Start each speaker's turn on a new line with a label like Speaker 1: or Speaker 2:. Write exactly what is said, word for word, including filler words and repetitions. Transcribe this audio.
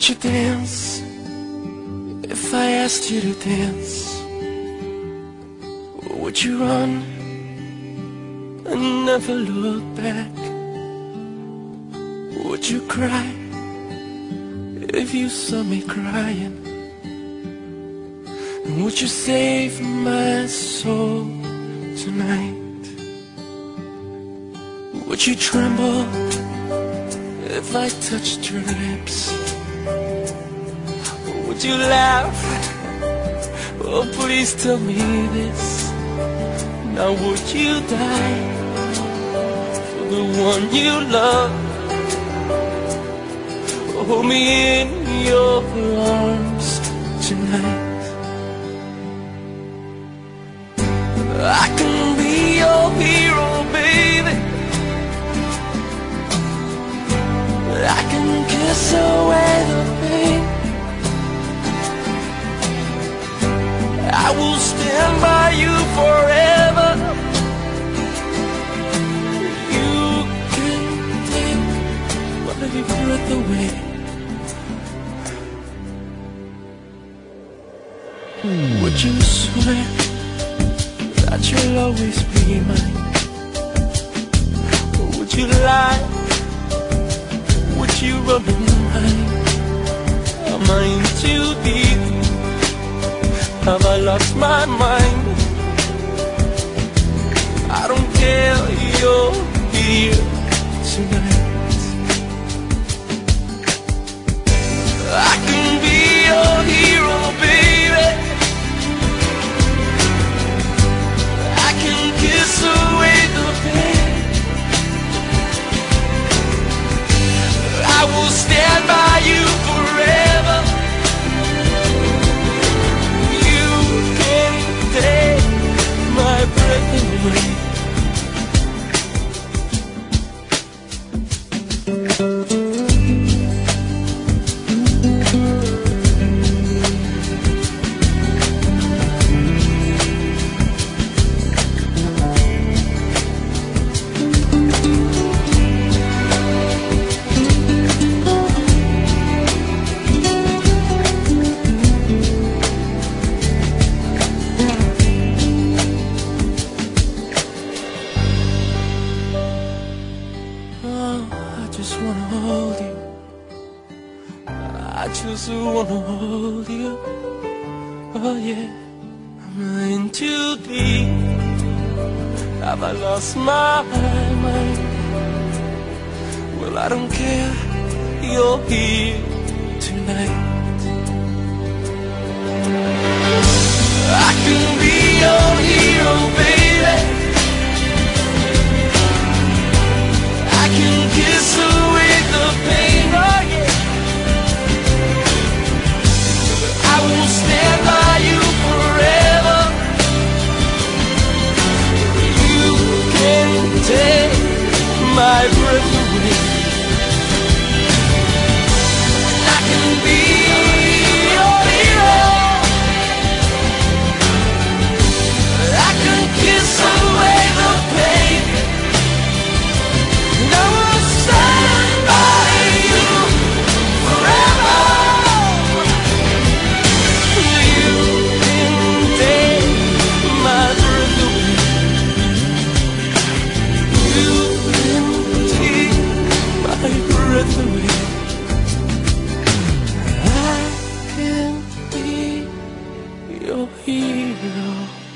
Speaker 1: Would you dance if I asked you to dance? Or would you run and never look back? Would you cry if you saw me crying? And would you save my soul tonight? Would you tremble if I touched your lips? Or would you laugh? Oh, please tell me this. Now would you die for the one you love? Hold me in your arms tonight. I can be your hero, baby. I can kiss away the pain. I will stand by you forever. You can take my breath away. Would you swear that you'll always be mine? Or would you lie? Would you run and hide? Am I in too deep? Have I lost my mind? I don't care, you're here tonight. I can be your hero, baby. I can kiss away the pain. I will stand by you forever. You can't take my breath away. I just wanna hold you. I just wanna hold you. Oh yeah. Am I in too deep? Have I lost my mind? Well, I don't care. You're here tonight. I can be your hero, baby. I can kiss away the pain, oh yeah. I will stand by you forever. You can't take my breath away. I can be your hero. I can kiss away the pain. And I will stand by you forever. You can take my breath away. You can take my breath away. I can be your hero.